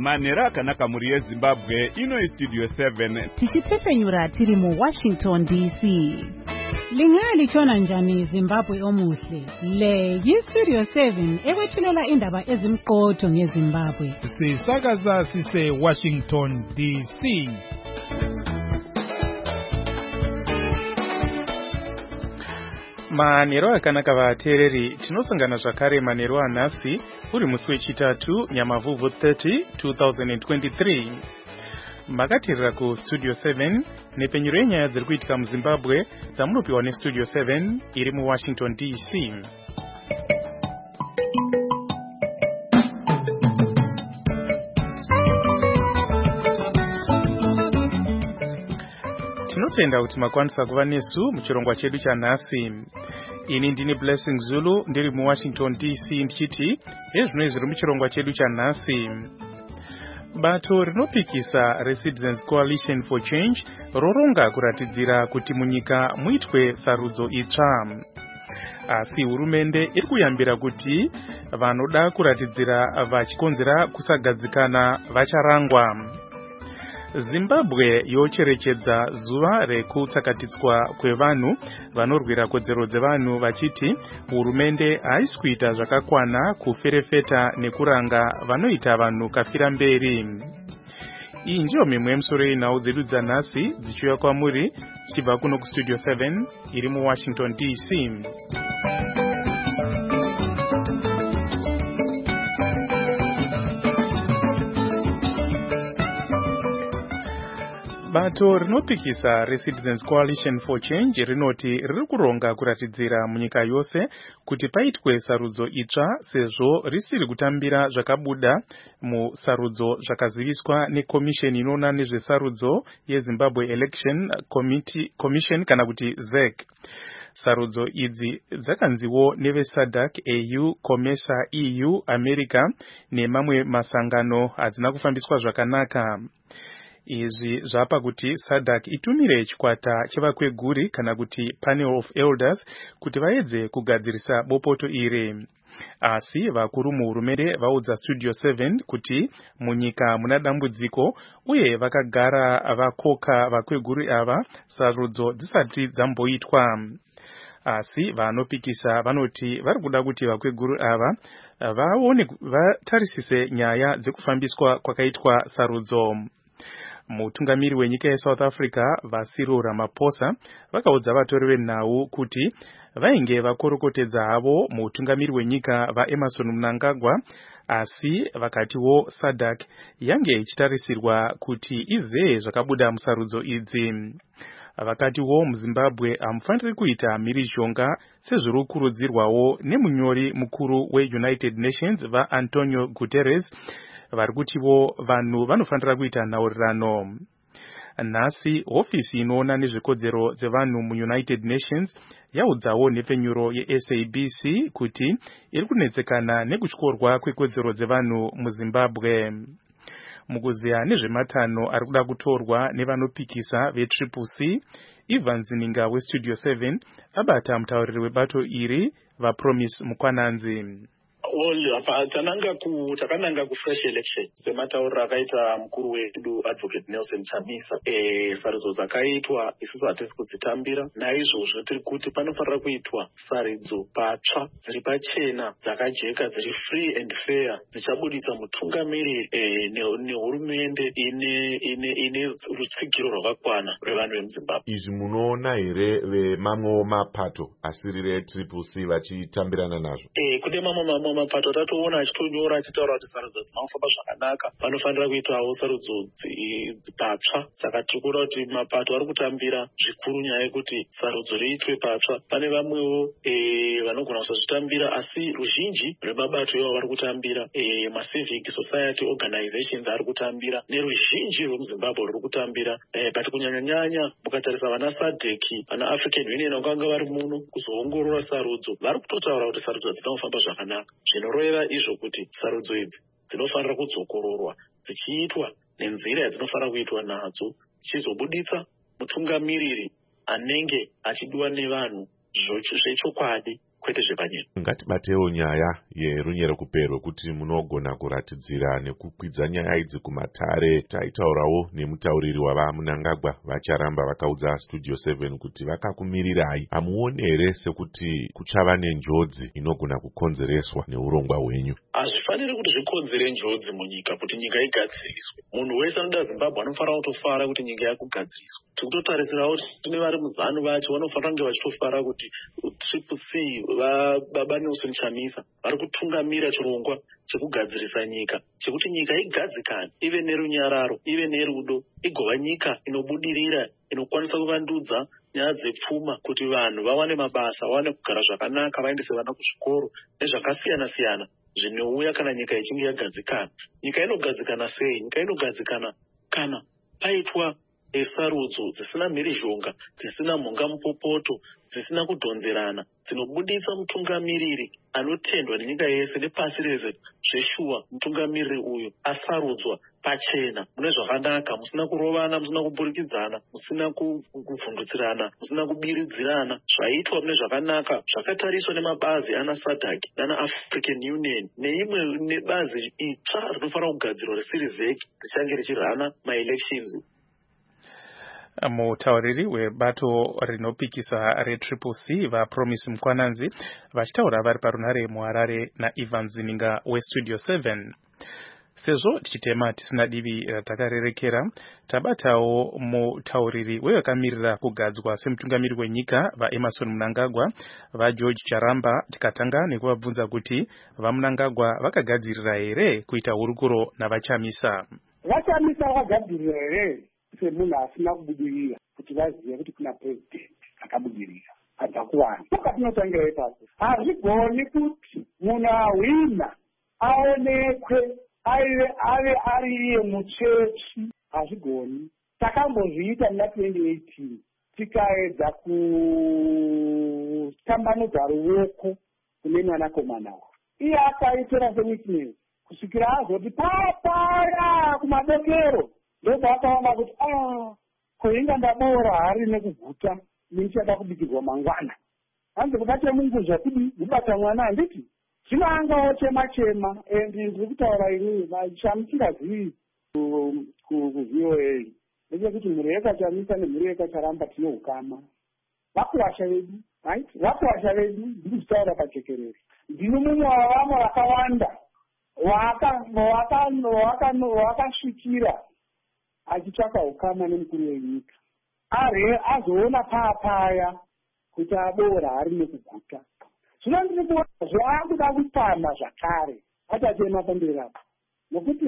Manera akanaka muri yeZimbabwe ino Studio 7 tichitepfenyura tiri mu Washington DC. Lingalitshona njani Zimbabwe omuhle? Le yiStudio 7 ekwethulela indaba ezimqotho ngeZimbabwe. Sisakaza sise Washington DC. Manero akanaka vateereri, tinosangana zvakare manero anhasi uri musi wechitatu Nyamavhuvhu 30 2023. Makateerera kuStudio 7 nepenyuro yenyaya dziri kuitika muZimbabwe dzamunopiwa neStudio 7 iri muWashington DC. Tinotenda kuti makwanisa kuva nesu muchirongwa chedu chanhasi. Ini ndini Blessing Zulu ndiri muWashington DC ndichiti ezvino zviri muchirongwa chedu chanhasi. Bato rinopikisa reCitizens Coalition for Change roronga kuratidzira kuti munyika muitwe sarudzo itsva. Asi hurumende iri kuyambira kuti vanoda kuratidzira vachikonzera kusagadzikana vacharangwa. Zimbabwe yocherechedza zuva rekutsakatidzwa kwevanhu vanorwira kodzero dzevanhu vachiti hurumende haisi kuita zvakakwana kuferefeta nekuranga vanoita vanhu kafira mberi. Iyi ndiyo mimwe yemisoro yenhau dzedu dzanhasi dzichiuya kwamuri dzichibva kuno kuStudio 7 iri muWashington DC. Bato rinopikisa reCitizens Coalition for Change rinoti riri kuronga kuratidzira munyika yose kuti paitwe sarudzo itsva sezvo risiri kutambira zvakabuda musarudzo zvakaziviswa nekomisheni inoona nezvesarudzo yeZimbabwe Election Commission kana kuti ZEC. Sarudzo idzi dzakanziwo neveSADC, AU, COMESA, EU, America nemamwe masangano hadzina kufambiswa zvakanaka. Izvi zvapa kuti SADC itumire chikwata chevakweguri kana kuti Panel of Elders kuti vaedze kugadzirisa bopoto iri. Asi vakuru muhurumende vaudza Studio 7 kuti munyika muna dambudziko uye vakagara vakoka vakweguri ava sarudzo dzisati dzamboitwa. Asi vanopikisa vanoti vari kuda kuti vakweguri ava vatarisise nyaya dzekufambiswa kwakaitwa sarudzo. Mutungamiri wenyika yeSouth Africa vaCyril Ramaphosa vakaudza vatori venhau kuti vainge vakorokotedza havo mutungamiri wenyika vaEmmerson Mnangagwa, asi vakatiwo SADC yange ichitarisirwa kuti izeye zvakabuda musarudzo idzi. Vakatiwo muZimbabwe hamufaniri kuita mhirizhonga sezviri kukurudzirwawo nemunyori mukuru weUnited Nations vaAntonio Guterres vari kutiwo vanhu vanofanira kuita nhaurirano. Nhasi hofisi inoona nezvekodzero dzevanhu muUnited Nations yaudzawo nepenyuro yeSABC kuti iri kunetsekana nekutyorwa kwekodzero dzevanhu muZimbabwe. Mukuziya nezvematanho ari kuda kutorwa nevanopikisa veCCC, Ivan Zininga weStudio 7 abata mutauriri webato iri vaPromise Mukwananzi. Takananga kufresh election sematauriro akaita mukuru wedu Advocate Nelson Chamisa. Sarudzo dzakaitwa isusu hatisi kudzitambira, naizvozvo tiri kuti panofanira kuitwa sarudzo patsva dziri pachena dzakajeka dziri free and fair dzichabuditsa mutungamiri nehurumende ine rutsigiro rwakakwana rwevanhu vemuZimbabwe. Izvi munoona here vemamwe mapato asiri reCCC vachitambirana nazvo? Kune mamwe mapato tatoona achitonyora achitaura kuti sarudzo dzinofamba zvakanaka panofanira kuitawo sarudzo patsva. Saka tiri kuona kuti mapato ari kutambira zvikuru nyaya yekuti sarudzo riitwe patsva. Pane vamwewo vanogona kusazvitambira, asi ruzhinji rwemabato ivo vari kutambira, macivic society organizations ari kutambira, neruzhinji rwemuZimbabwe ruri kutambira. But kunyanya-nyanya mukatarisa vana SADC, vana African Union vakanga vari muno kuzoongorora sarudzo, vari kutotaura kuti sarudzo dzinofamba zvakanaka. Zvinoreva izvo kuti sarudzo idzi dzinofanira kudzokororwa dzichiitwa nenzira yadzinofanira kuitwa nadzo, dzichizobuditsa mutungamiriri anenge achidiwa nevanhu zvechokwadi kwete zvepanyika. Ngatibatewo nyaya yerunyero kupero kuti munogona kuratidzira nekukwidza nyaya idzi kumatare. Taitaurawo nemutauriri wava Mnangagwa vacharamba vakaudza Studio 7 kuti vakakumirirai. Hamuoni here sekuti kuchava nenjodzi inogona kukonzereswa neurongwa hwenyu? Hazvifaniri kuti zvikonzere njodzi munyika kuti nyika igadziriswe. Munhu wese anoda Zimbabwe anofanira kutofara kuti nyika yakugadziriswa. Tikutotarisirawo kuti tine vari muzanu vacho vanofanira kunge vachitofara kuti Triple C baba Nelson Chamisa vari kutungamira chirongwa chekugadzirisa nyika, chekuti nyika igadzikane, ive nerunyararo, ive nerudo, igova nyika inobudirira, inokwanisa kuvandudza nyaya dzepfuma kuti vanhu vawane mabasa, vawane kugara zvakanaka, vaendese vana kuzvikoro nezvakasiyana siyana zvinouya kana nyika ichinge yagadzikana. Nyika inogadzikana sei? Nyika inogadzikana kana paitwa sarudzo dzisina mhirizhonga, dzisina mhonga mupopoto, dzisina kudhonzerana, dzinobuditsa mutungamiriri anotendwa nenyika yese nepasi rese zveshuwa. Mutungamiriri uyu asarudzwa pachena mune zvakanaka, musina kurovana, musina kupurikidzana, musina kuvhundutsirana, musina kubiridzirana, zvaitwa mune zvakanaka, zvakatariswa nemabazi ana SADC nana African Union neimwe nebazi itsva rinofanira kugadzirwa risiri vheki richange richirana maelections. Mutauriri webato rinopikisa reTriple C vaPromise Mkwananzi vachitaura vari parunhare muHarare naEvans Ninga weStudio 7. Sezvo tichitema tisina divi ratakarerekera, tabatawo mutauriri wevakamirira kugadzwa semutungamiri wenyika vaEmmerson Mnangagwa vaGeorge Charamba, tikatanga nekuvabvunza kuti vaMnangagwa vakagadzirira here kuita hurukuro navaChamisa. VaChamisa vakagadzirira here semunhu asina kubudirira kuti vazive kuti kuna president akabudirira abva kuvanhu. Patinotangira ipapo, hazvigoni kuti munhu ahwina aonekwe ave ari iye muchechi, hazvigoni. Takambozviita muna 2018 tikaedza kutambanudza ruoko kune mwanakomana wa iye akaitora seweakness kusvikira azoti papaya kumadokero ndobva akaona kuti kuinga ndaboora hari nekuguta ndichada kubikirwa mangwana. Hanzi kubate munguzva kudi kubata mwana handiti zvinoangawo chema ndiri kutaura inini vachamusingazivi kuVOA ndechekuti mhuri yekaChamisa nemhuri yekaCharamba tine ukama. Vakuwasha vedu, vakuwasha vedu, ndiri kutaura pajekerere. Ndino mumwe wavamwe vakawanda wakasvikira achitsvaka ukama nemukuru wenyika. Azoona papaya kuti aboora hari nekuguta. Zvino ndiri kuona zvaakuda kupana zvakare achatema pamberi apo. Nokuti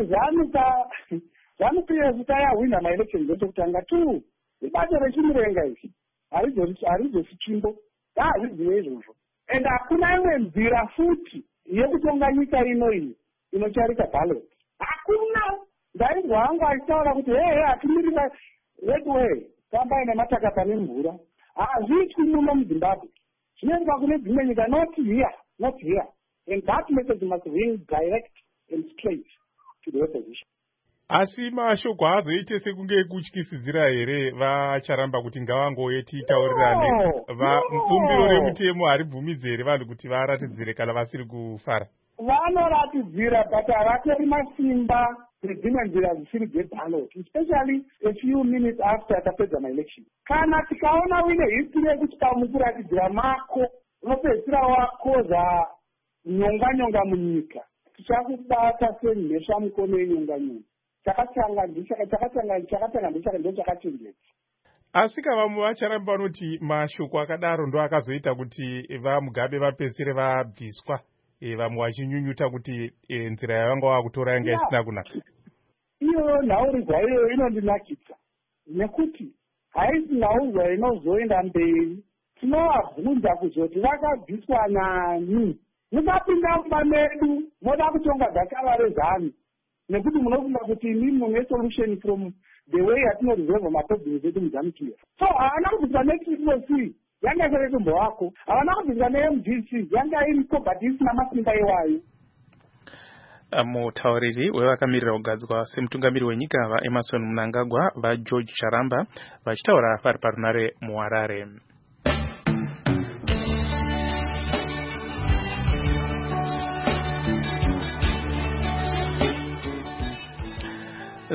ZANU-PF yahwina maelection dzekutanga tu ibato rechimurenga izvi harizosi tsvimbo, hazvizive izvozvo. And hakuna imwe nzira futi yekutonga nyika ino iyi inocharika ballot. Hakuna. Ndaizwa hangu achitaura kuti hatimirira red way tambai nemataka pane mvura. Hazviitwi muno muZimbabwe. Zvinoitwa kune dzimwe nyika, not here. And that message must ring direct and straight to the opposition. Asi mashoko hazoite sekunge kutyisidzira here vaCharamba kuti ngavangoye titaurirane? Bumbiro remutemo haribvumidzi here vanhu kuti varatidzire kana vasiri kufara? Vanoratidzira but havatori masimba dzimwe nzira dzisiri dzeballot, especially a few minutes after tapedza maelection. Kana tikaona uine history yekuti pamukuratidzira mako unopedzisira wakoza nyonga munyika, tichakubata semhesha mukono yenyonga. Chakatanga ndochakachenjera. Asi vamwe vaCharamba vanoti mashoko akadaro ndo akazoita kuti vaMugabe vapedzisire vabviswa, vamwe vachinyunyuta kuti nzira yavanga vakutora yanga isina kunaka. Iyo nhaurirwa iyo inondinakidza nekuti haisi nhaurirwa inozoenda mberi. Tinovabvunza kuzoti vakabviswa nani? Mukapinda mumba medu moda kutonga gakava rezanu nekuti munofunga kuti imimi mune solution from the way yatinoresolve maproblems edu muZANU-PF. So havana kubviswa neTriple C yanga isere tumbo wako, havana kubviswa neMDC yanga iri but isina masimba iwayo. Mutauriri wevakamirira kugadzwa semutungamiri wenyika vaEmmerson Mnangagwa vaGeorge Charamba vachitaura vari parunhare muHarare.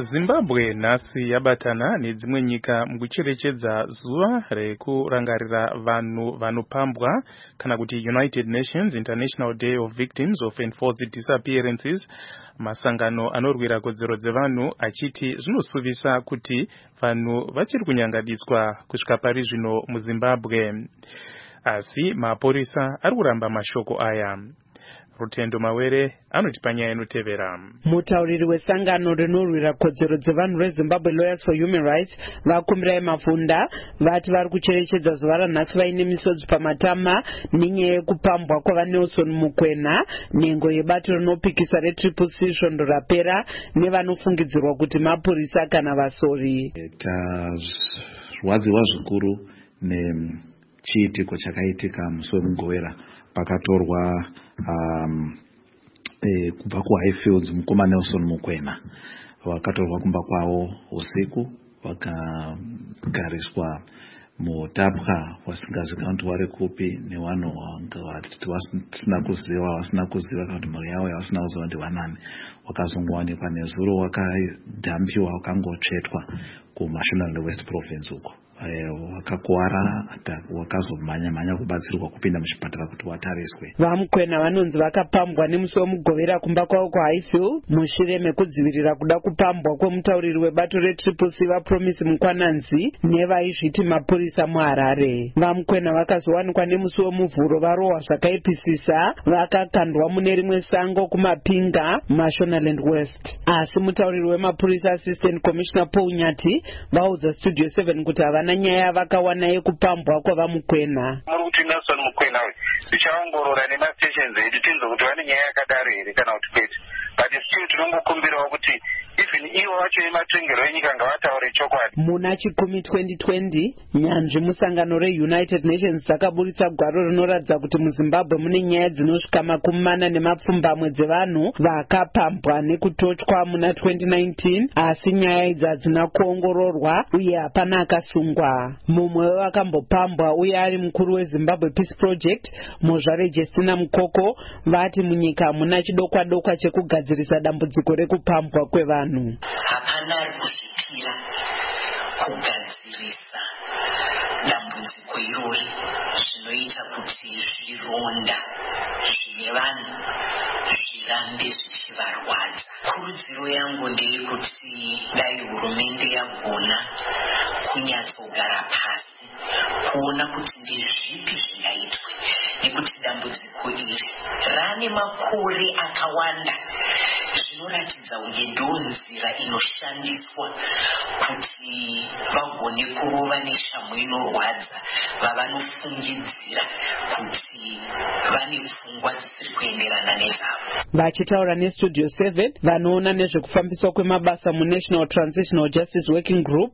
Zimbabwe nhasi yabatana nedzimwe nyika mukucherechedza zuva rekurangarira vanhu vanopambwa kana kuti United Nations International Day of Victims of Enforced Disappearances. Masangano anorwira kodzero dzevanhu achiti zvinosuvisa kuti vanhu vachiri kunyangadiswa kusvika pari zvino muZimbabwe, asi mapurisa ari kuramba mashoko aya. Rutendo Mawere anotipa nyaya inotevera. Mutauriri wesangano rinorwira kodzero dzevanhu reZimbabwe Lawyers for Human Rights vakumirai Mafunda vati vari kucherechedza zuva ranhasi vaine misodzi pamatama nenyaya yekupambwa kwavaNelson Mukwena, nhengo yebato rinopikisa reTriple C svondo rapera nevanofungidzirwa kuti mapurisa kana vasori. Tazwadziwa zvikuru nechiitiko chakaitika musi weMugowera pakatorwa kubva kuHighfields mukoma Nelson Mukwena. Vakatorwa kumba kwavo usiku vakagariswa mutapwa wasingazivikanwi kuti vari kupi nevanhu vasina kuziva kana kuti mhuri yavo yavasina kuziva kuti vanani. Wakazongowanikwa nezuro wakadhampiwa wakangotsvetwa kuMashonaland West Province uko. Wakakuwara wakazomhanya kubatsirwa kupinda muchipatara kuti watariswe. VaMukwena vanonzi vakapambwa nemusi weMugovera kumba kwavo kuHighfield mushure mekudzivirira kuda kupambwa kwemutauriri webato reTriple C vaPromise Mukwananzi nevaizviti mapurisa muHarare. VaMukwena vakazowanikwa nemusi wemuvhuro varohwa zvakaipisisa vakakandwa mune rimwe sango kuMapinga Mashonaland West. Asi mutauriri wemapurisa Assistant Commissioner Paul Nyati vaudza Studio 7 kuti havana nyaya vakawana yekupambwa kwavaMukwena. Muri kuti Nelson Mukwena tichaongorora nemastations edu tinzwe kuti vane nyaya yakadaro here kana kuti kwete, but still tinongokumbirawo kuti even ivo vacho vematengero enyika ngavataure chokwadi. Muna chikumi 2020 nyanzvi musangano reUnited Nations dzakaburitsa gwaro rinoratidza kuti muZimbabwe mune nyaya dzinosvika 40 dzevanhu vakapambwa nekutochwa muna 2019, asi nyaya idzi hadzina kuongororwa uye hapana akasungwa. Mumwe wevakambopambwa uye ari mukuru weZimbabwe Peace Project Mozvare Justina Mukoko vati munyika hamuna chidokwa chekugadzirisa dambudziko rekupambwa kwevanhu. Hapana kuzvipira kugadzirisa dambudziko irori zvinoita kuti zvironda zvine vanhu zvirambe zvichivarwadza. Kurudziro yangu ndeyekuti dai hurumende yagona kunyatsogara pasi kuona kuti ndezvipi zvingaitwe, nekuti dambudziko iri rane makore akawanda. Zvinoratidza kuti ndonzira inoshandiswa kuti vagone kurova neshamhu inorwadza vavanofungidzira kuti vane pfungwa dzisiri kuenderana nezavo. Vachitaura neStudio 7 vanoona nezvekufambiswa kwemabasa muNational Transitional Justice Working Group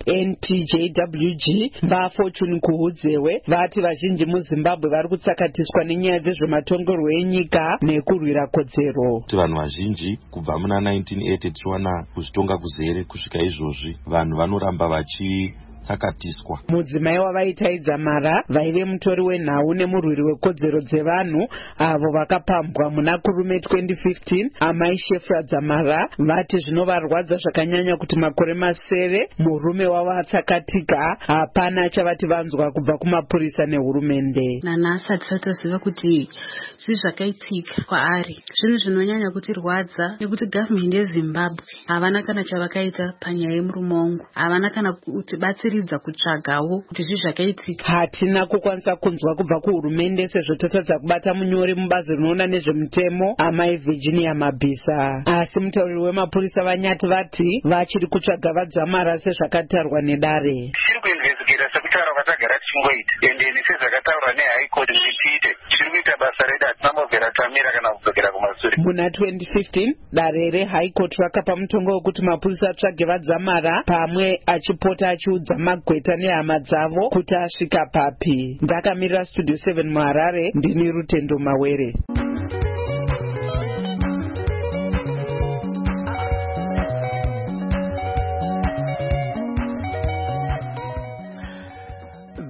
NTJWG vaFortune Kuhudzewe vati vazhinji muZimbabwe vari kutsakatiswa nenyaya dzezvematongerwo enyika nekurwira kodzero. Vanhu vazhinji kubva muna 1980 tichiwana kuzvitonga kuzere kusvika izvozvi vanhu vanoramba vachitsakatiswa. Mudzimai wavaitaidza mara vaive mutori wenhau nemurwiri wekodzero dzevanhu avo vakapambwa muna kurume 2015 amai Shefra Dzamara vati zvinovarwadza zvakanyanya kuti makore masere murume wavo atsakatika, hapana chavati vanzwa kubva kumapurisa nehurumende. Nanhasi hatisatoziva kuti zvii zvakaitika kwaari. Zvinhu zvinonyanya kutirwadza nekuti gavhmendi yeZimbabwe havana kana chavakaita panyaya yemurume wangu, havana kana kutibatsiridza kutsvagawo kuti zvii zvakaitika. Hatina kukwanisa kunzwa kubva kuhurumende sezvo tatadza kubata munyori mubazi rinoona nezvemutemo amai Virginia Mabhisa. Asi mutauriri wemapurisa vaNyati vati vachiri kutsvaga vaDzamara sezvakatarwa nedare. Tiri kuinvestigata sekutaura kwatagara tichingoita ende sezvakataurwa neHigh Court kuti tiite. Tiri kuita basa redu, hatina mbobvera tamira kana kudzokera kumashure. Muna 2015 dare reHigh Court rakapa mutongo wekuti mapurisa atsvage vaDzamara pamwe achipota achiudza Magweta nehama dzavo kuti asvika papi. Ndakamirira Studio 7 muHarare, ndini Rutendo Mawere.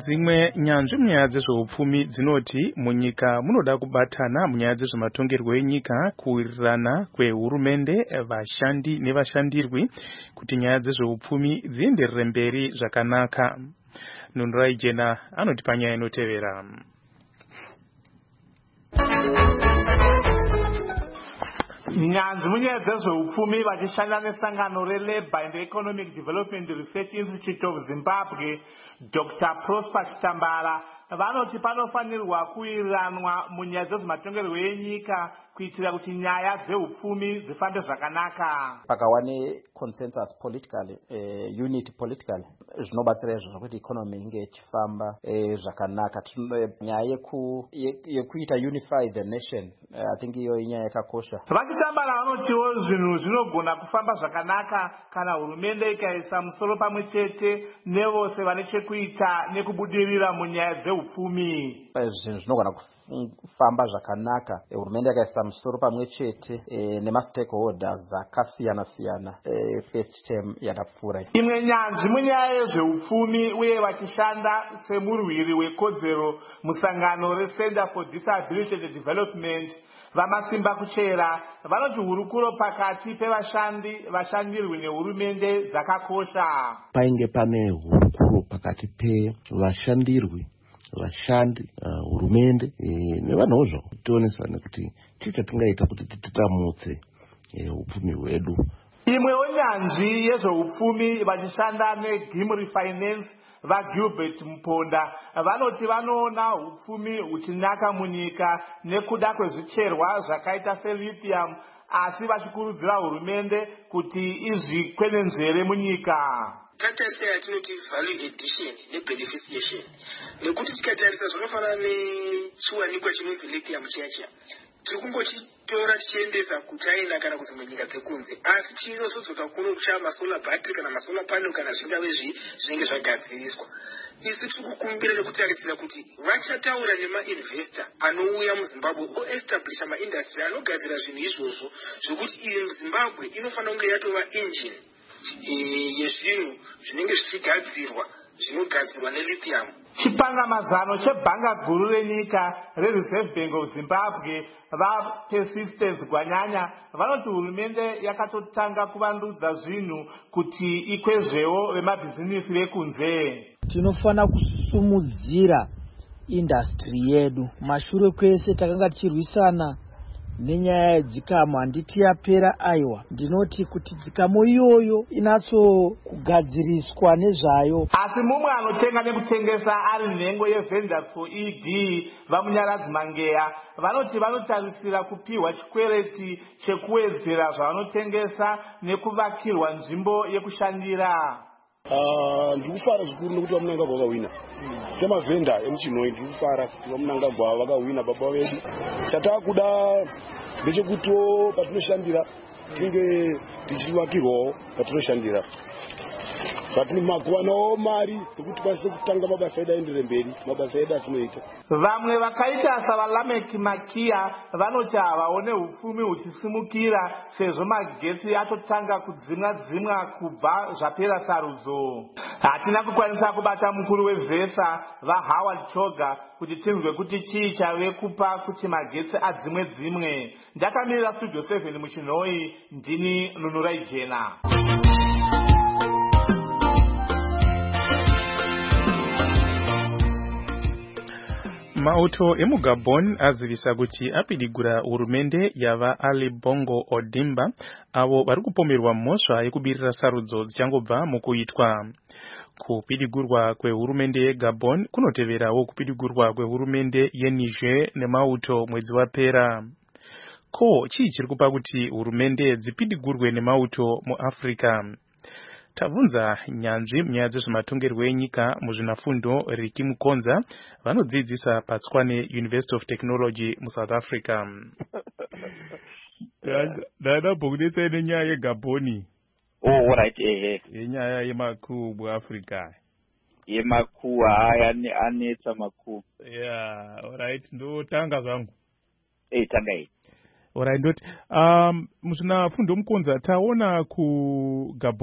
dzimwe nyanzvi munyaya dzezveupfumi dzinoti munyika munoda kubatana munyaya dzezvematongerwo enyika, kuwirirana kwehurumende, vashandi nevashandirwi kuti nyaya dzezveupfumi dzienderere mberi zvakanaka. Nunura Ijena anoti panyaya inotevera. Nyanzvi munyaya dzezveupfumi vachishanda nesangano reLabour and Economic Development Research Institute of Zimbabwe, Dr. Prosper Chitambara, vanoti panofanirwa kuwiranwa munyaya dzezvematongerwo enyika kuitira kuti nyaya dzeupfumi dzifambe zvakanaka. Pakawane consensus politically, unity politically, zvinobatsira izvo zvokuti economy inge ichifamba zvakanaka. Nyaya yekuita unify the nation, I think iyo inyaya yakakosha. Vachitambara vanotiwo zvinhu zvinogona kufamba zvakanaka kana hurumende ikaisa musoro pamwe chete nevose vane chekuita nekubudirira munyaya dzeupfumi. Zvinhu zvinogona kufamba zvakanaka hurumende yakaisa musoro pamwe chete nemastakeholders akasiyana-siyana first term yakapfuura. Imwe nyanzvi munyaya yezveupfumi uye vachishanda semurwiri wekodzero musangano reCenter for Disability and Development, Vamasimba Kuchera, vanoti hurukuro pakati pevashandirwi nehurumende dzakakosha. Painge pane hurukuro pakati pevashandirwi, vashandi, hurumende nevanhuwo zvavo tionesana kuti chii chatingaita kuti titamutse upfumi hwedu. Imwewo nyanzvi yezveupfumi vachishanda neGimri Finance vaGilbert Muponda vanoti vanoona upfumi huchinaka munyika nekuda kwezvicherwa zvakaita selithium, asi vachikurudzira hurumende kuti izvikwenenzvere munyika. Tatarisa yatinoti value addition nebeneficiation, nekuti tikatarisa zvakafanana nechiwanikwa chinonzi lithium chiya tiri kungochitora tichiendesa kuChina kana kudzimwe nyika dzekunze, asi chinozodzoka kuno masolar battery kana masolar panel kana zvingave zvinenge zvagadziriswa. Isi tiri kukumbira nekutarisira kuti vachataura nemainvestor anouya muZimbabwe oestablisha maindustry anogadzira zvinhu izvozvo zvokuti iyi muZimbabwe inofanira kunge yatova engine yezvinhu zvinenge zvichigadzirwa zvinogadzirwa nelithium. Chipangamazano chebhanga guru renyika reReserve Bank of Zimbabwe vaPersistence Gwanyanya vanoti hurumende yakatotanga kuvandudza zvinhu kuti ikwezvewo vemabhizinisi vekunze. Tinofana kusumudzira industry yedu. Mashure kwese takanga tichirwisana nenyaya yedzikamo, handiti yapera aiwa. Ndinoti kuti dzikamo iyoyo inatso kugadziriswa nezvayo. Asi mumwe anotenga nekutengesa ari nhengo yeVentures for ED vamunyaradzi Mangeya vanoti vanotarisira kupiwa chikwereti chekuwedzera zvavanotengesa nekuvakirwa nzvimbo yekushandira. Ndikufara zvikuru nekuti vamunangagwa vakawina semavhenda emuchinhoi. Ndikufara kuti vamunangagwa vakawina baba vedu. Chatakuda ndechekutiwo patinoshandira tinge tichivakirwawo patinoshandira, kuwanawo mari dzekuti tikwanise kutanga mabasa edu aendere mberi, mabasa edu atinoita. Vamwe vakaita savaLameki Makia vanoti havaone upfumi huchisimukira sezvo magetsi atotanga kudzimwa kubva zvapera sarudzo. Hatina kukwanisa kubata mukuru weVesa vaHoward Choga kuti tinzwe kuti chii chave kupa kuti magetsi adzimwe. Ndakamirira Studio 7 muchinhoi, ndini Nunura Ijena. Mauto emuGabon azivisa kuti apidigura hurumende yava Ali Bongo Ondimba avo vari kupomerwa mhosva yekubirira sarudzo dzichangobva mukuitwa. Kupidigurwa kwehurumende yeGabon kunoteverawo kupidigurwa kwehurumende yeNiger neMauto mwedzi wapera. Ko chii chiri kupa kuti hurumende dzipidigurwe neMauto muAfrica? Tabvunza nyanzvi munyaya dzezvematongerwo enyika muzvinafundo Riki Mukonza vanodzidzisa paTswane University of Technology muSouth Africa. Dada bhokudetsa nenyaya yeGaboni. Oh, right, Yenyaya yemakuu muAfrica. Yemakuu haya anetsa makuu. Yeah, alright, ndotanga zvangu. Tanga hii. Alright, ndoti muzvinafundo Mukonza taona kuGabon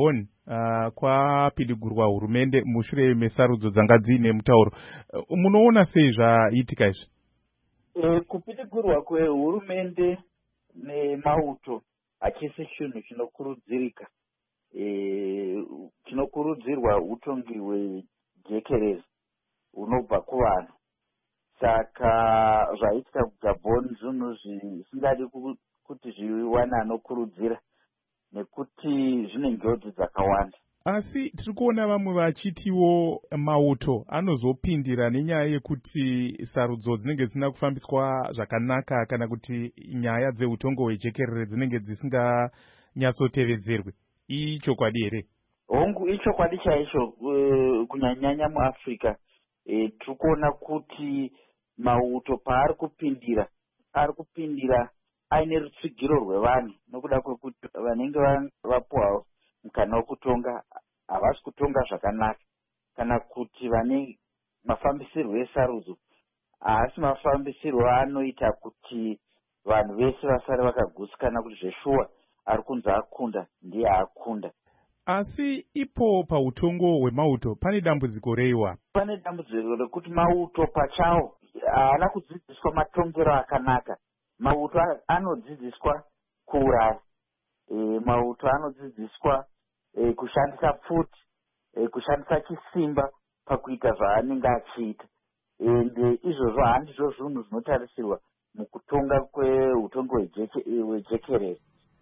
kwapidigurwa hurumende mushure mesarudzo dzanga dziine mutauro. Munoona sei zvaiitika izvi? Kupidigurwa kwehurumende nemauto hachisi chinhu chinokurudzirika. Chinokurudzirwa utongi hwejekerezi hunobva kuvanhu. Saka zvaitika kuGabon zvinhu zvisingadi kuti zviwane anokurudzira nekuti zvine njodzi dzakawanda. Asi tiri kuona vamwe vachitiwo mauto anozopindira nenyaya yekuti sarudzo dzinenge dzisina kufambiswa zvakanaka kana kuti nyaya dzeutongo hwejekerere dzinenge dzisinganyatsotevedzerwe. Ichokwadi here? Hongu, ichokwadi chaicho. Kunyanya muAfrica tiri kuona kuti mauto paari kupindira aine rutsigiro rwevanhu nokuda kwekuti vanenge vapuwa mukana wekutonga havasi kutonga zvakanaka, kana kuti vane mafambisirwo esarudzo haasi mafambisirwo anoita kuti vanhu vese vasare vakagutsikana kuti zveshuwa ari kunzi akunda ndiye akunda. Asi ipo pautongo hwemauto pane dambudziko reiwa. Pane dambudziko rekuti mauto pachawo haana kudzidziswa matongero akanaka. Mauto anodzidziswa kuuraya, mauto anodzidziswa kushandisa pfuti, kushandisa chisimba pakuita zvaanenge achiita. Ende izvozvo handizvo zvinhu zvinotarisirwa mukutonga kweutongo hwejekerere.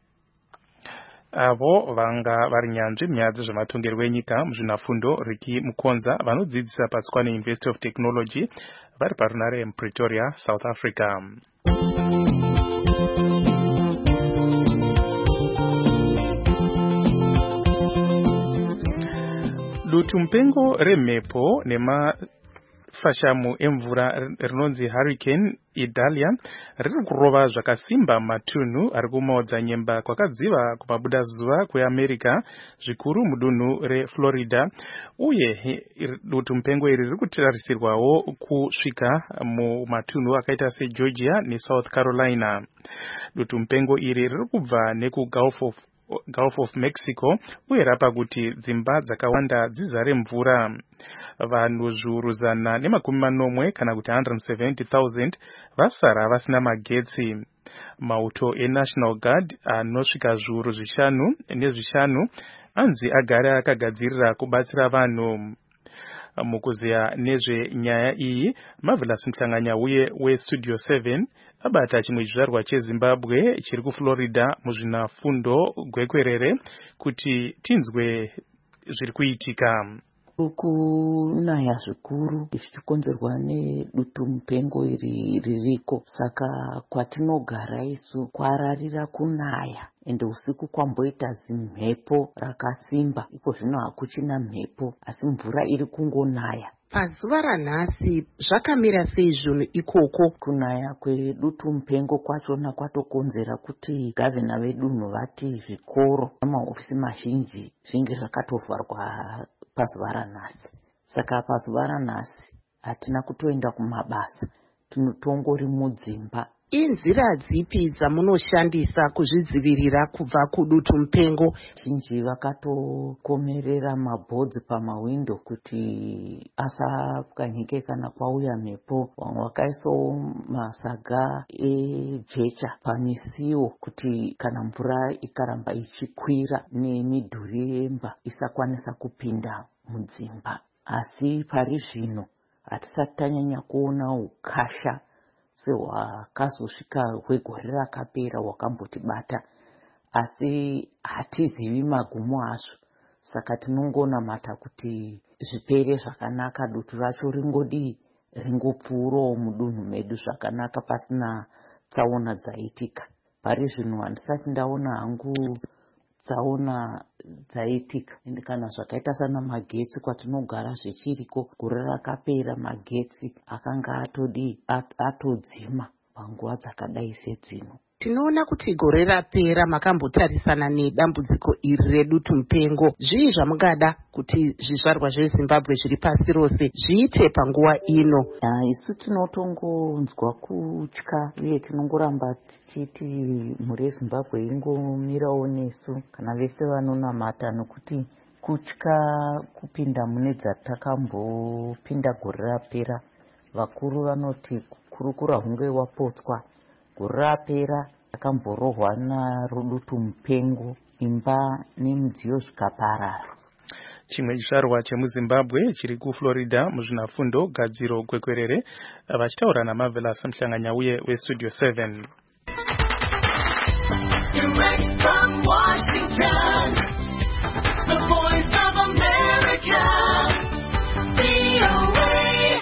Avo vanga vari nyanzvi munyaya dzezvematongerwo enyika muzvinafundo Ricky Mukonza vanodzidzisa paTswane University of Technology vari parunare muPretoria, South Africa. Dutu mupengo remhepo nemafashamu emvura rinonzi Hurricane Idalia riri kurova zvakasimba matunhu ari kumaodzanyemba kwakadziva kumabuda zuva kweAmerica, zvikuru mudunhu reFlorida, uye dutu mupengo iri riri kutarisirwawo kusvika mumatunhu akaita seGeorgia neSouth Carolina. Dutu mupengo iri riri kubva neku-Gulf of Mexico uye rapa kuti dzimba dzakawanda dzizare mvura. Vanhu zviuru 190 kana kuti 170,000 vasara vasina magetsi. Mauto eNational Guard anosvika zviuru 5 anzi agara akagadzirira kubatsira vanhu. Mukuziya nezvenyaya iyi, Marvelous Mhlanganya weStudio 7 abata chimwe chizvarwa cheZimbabwe chiri kuFlorida muzvinafundo gwekwerere kuti tinzwe zviri kuitika. Kunaya zvikuru zvichikonzerwa nedutu mupengo iri ririko, saka kwatinogara isu kwararira kunaya ende usiku kwamboita zimhepo rakasimba. Iko zvino hakuchina mhepo asi mvura iri kungonaya. Pazuva ranhasi zvakamira sei zvinhu ikoko? Kunaya kwedutu mupengo kwachona kwatokonzera kuti gavhena vedunhu vati zvikoro namahofisi mazhinji zvinge zvakatovharwa pazuva ranhasi. Saka pazuva ranhasi hatina kutoenda kumabasa, tinotongori mudzimba. Inzira dzipi dzamunoshandisa kuzvidzivirira kubva kudutu mupengo? Zhinji vakatokomerera mabhodzi pamawindo kuti asapwanyike kana kwauya mhepo. Vamwe vakaisawo masaga ejecha pamisiwo kuti kana mvura ikaramba ichikwira nemidhuri yemba isakwanisa kupinda mudzimba. Asi pari zvino hatisati tanyanya kuona ukasha sehwakazosvika hwegore rakapera hwakambotibata, asi hatizivi magumo azvo. Saka tinongonamata kuti zvipere zvakanaka, dutu racho ringopfuurawo mudunhu medu zvakanaka pasina tsaona dzaitika. Pari zvino handisati ndaona hangu tsaona dzaitika, ende kana zvakaita sana magetsi kwatinogara zvichiriko, gore rakapera magetsi akanga atodzima panguva dzakadai sedzino. Tinoona kuti gore rapera makambotarisana nedambudziko iri redutu mupengo. Zvii zvamungada kuti zvizvarwa zveZimbabwe zviri pasi rose zviite panguva ino? Isu tinotongonzwa kutya uye tinongoramba tichiti mhuri yeZimbabwe ingomirawo nesu kana vese vanonamata, nokuti kutya kupinda mune dzatakambopinda gore rapera. Vakuru vanoti kurukura hunge wapotswa. Gore rapera takamborohwa narudutu mupengo, imba nemidziyo zvikaparara. Chimwe chizvarwa chemuZimbabwe chiri kuFlorida muzvinafundo gadziro kwekwerere vachitaura naMarvelous Mhlanganyauye weStudio 7. Direct from Washington, the Voice of America, VOA.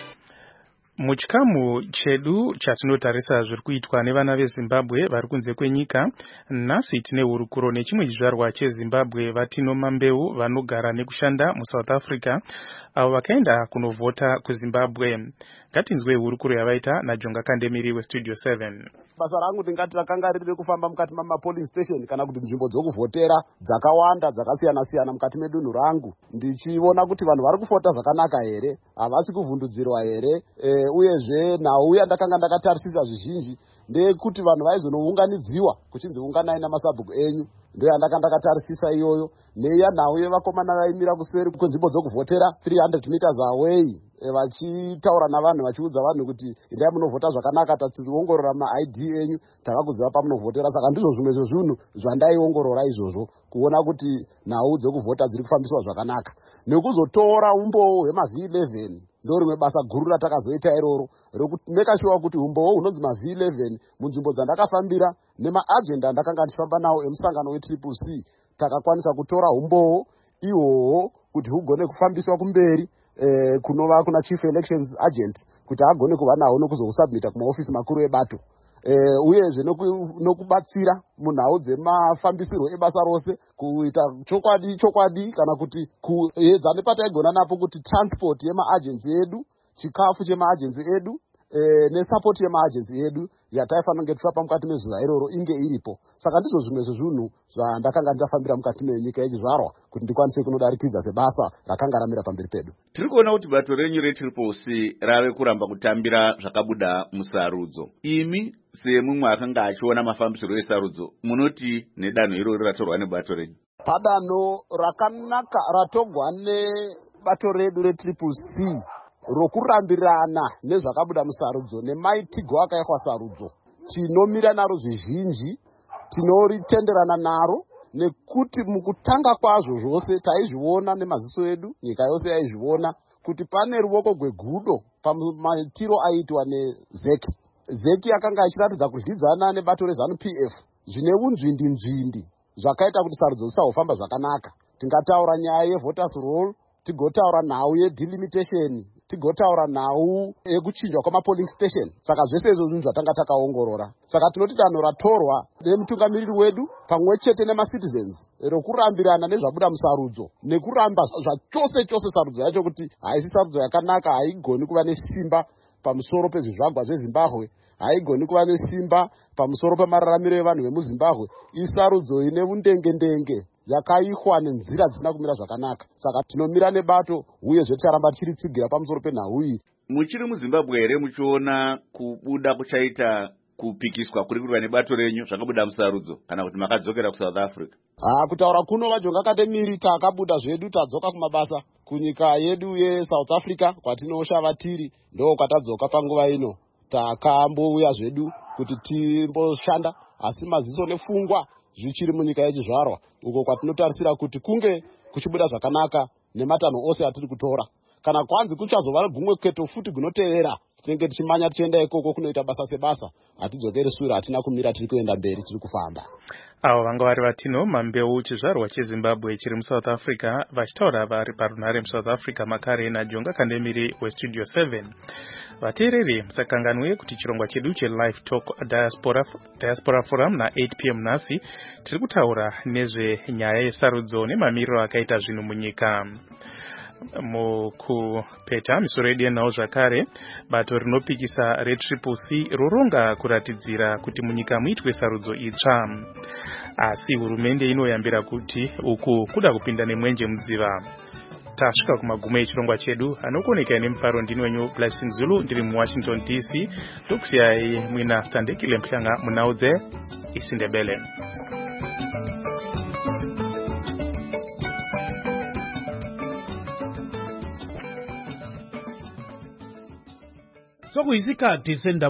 Muchikamu chedu chatinotarisa zviri kuitwa nevana veZimbabwe vari kunze kwenyika, nhasi tine hurukuro nechimwe chizvarwa cheZimbabwe vatino Mambeu vanogara nekushanda muSouth Africa avo vakaenda kunovhota kuZimbabwe. Ngatinzwe hurukuro yavaita naJonga Kandemiri weStudio 7. Basa rangu tingati rakanga riri kufamba mukati mama-polling station kana kuti nzvimbo dzokuvhotera dzakawanda dzakasiyana-siyana mukati medunhu rangu, ndichiona kuti vanhu vari kufota zvakanaka here, havasi kuvhundudzirwa here. Uyezve nhau yandakanga ndakatarisisa zvizhinji ndeyekuti vanhu vaizonounganidziwa kuchinzi unganai namasabhuku enyu, ndiyo yandakanga ndakatarisisa iyoyo. Neiya nhau yevakomana vaimira kuseri kwenzvimbo dzokuvhotera 300 meters away, vachitaura navanhu vachiudza vanhu kuti indai munovhota zvakanaka, tationgorora ma-ID enyu, takakuziva pamunovhotera. Saka ndizvo zvimwe zvezvinhu zvandaiongorora izvozvo, kuona kuti nhau dzekuvhota dziri kufambiswa zvakanaka. Nekuzotora umboo hwema-V11 ndo rimwe basa guru ratakazoita iroro rokumeka sure kuti umboo hunonzi ma-V11 munzvimbo dzandakafambira nemaagenda andakanga ndichifamba nawo emusangano weTCCC, takakwanisa kutora umboo ihwohwo kuti hugone kufambiswa kumberi kunova kuna Chief Elections Agent kuti agone kuva nawo nokuzosubmita kumaofisi makuru ebato. Uyezve nokubatsira munhau dzemafambisirwo ebasa rose, kuita chokwadi kana kuti kuedza nepataigona napo kuti transport yema-agency edu, chikafu chema-agency edu nesapoti yema-agency edu yataifanira kunge tichapa mukati mezuva iroro inge iripo. Saka ndizvo zvimwe zvezvinhu zvandakanga ndafambira mukati menyika yechizvarwa kuti ndikwanise kunodarikidza sebasa rakanga ramira pamberi pedu. Tiri kuona kuti bato renyu reTriple rave kuramba kutambira zvakabuda musarudzo. Imi semumwe akanga achiona mafambisiro esarudzo, munoti nedanho iroro ratorwa nebato renyu? Padanho rakanaka ratogwa nebato redu reTCCC rokurambirana nezvakabuda musarudzo nemaitigo akaitwa sarudzo, tinomira naro zvizhinji, tinoritenderana naro nekuti mukutanga kwazvo zvose taizviona nemaziso edu, nyika yose yaizviona kuti pane ruoko gwegudo pamaitiro aiitwa neZeki. Zeki akanga achiratidza kudyidzana nebato reZANU-PF zvine unzvindi zvakaita kuti sarudzo dzisahofamba zvakanaka. Tingataura nyaya yevoters roll, tigotaura nhau yedelimitation, tigotaura nhau yekuchinjwa kwama-polling station. Saka zvese izvo zvinhu zvatanga takaongorora. Saka tinoti danho ratorwa nemutungamiriri wedu pamwe chete nema-citizens rokurambirana nezvabuda musarudzo nekuramba zvachose sarudzo yacho kuti haisi sarudzo yakanaka, haigoni kuva nesimba pamusoro pezvizvagwa zveZimbabwe, haigoni kuva nesimba pamusoro pemararamiro evanhu vemuZimbabwe. Isarudzo ine undenge yakaikwa nenzira dzisina kumira zvakanaka. Saka tinomira nebato uyezve ticharamba tichiritsigira pamusoro penhau iyi. Muchiri muZimbabwe here muchiona kubuda kuchaita kupikiswa kuri kuitwa nebato renyu zvakabuda musarudzo, kana kuti makadzokera kuSouth Africa? Kutaura kuno vaJonga Kandemiri takabuda zvedu tadzoka kumabasa kunyika yedu yeSouth Africa kwatinoshava tiri, ndo kwatadzoka panguva ino. Takambouya zvedu kuti timboshanda, asi maziso nefungwa zvichiri munyika yechizvarwa, uko kwatinotarisira kuti kunge kuchibuda zvakanaka nematanho ose atiri kutora. Kana kwanzi kuchazova gumwe kweto futi gunotevera, tinenge tichimanya tichienda ikoko kunoita basa sebasa, hatidzokeri shure, hatina kumira, tiri kuenda mberi, tiri kufamba. Avo vanga vari vatino Mambeu chizvarwa cheZimbabwe chiri muSouth Africa vachitaura vari parunhare muSouth Africa makare naJonga Kandemiri weStudio 7. Vateereri musakanganwe kuti chirongwa chedu cheLive Talk Diaspora Forum na8 PM nhasi tiri kutaura nezvenyaya yesarudzo nemamiriro akaita zvinhu munyika. Mukupeta misoro yedu yenhau zvakare, bato rinopikisa reTCCC roronga kuratidzira kuti munyika muitwe sarudzo itsva. Asi hurumende inoyambira kuti uku kuda kupinda nemwenje mudziva. Tasvika kumagumo echirongwa chedu, anokuoneka nemufaro ndini wenyu Blessing Zulu, ndiri muWashington DC. Tokusiyai mwina Tandekile Mhlanga munhau dzeIsiNdebele. sokuyisikhathi sendaba